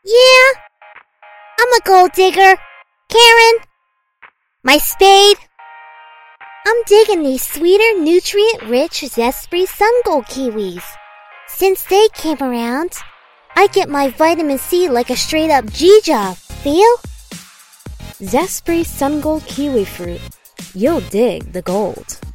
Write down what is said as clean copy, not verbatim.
Yeah, I'm a gold digger. Karen, my spade. I'm digging these sweeter, nutrient-rich Zespri Sun Gold kiwis. Since they came around, I get my vitamin C like a straight-up G-job. Feel? Zespri Sun Gold kiwi fruit. You'll dig the gold.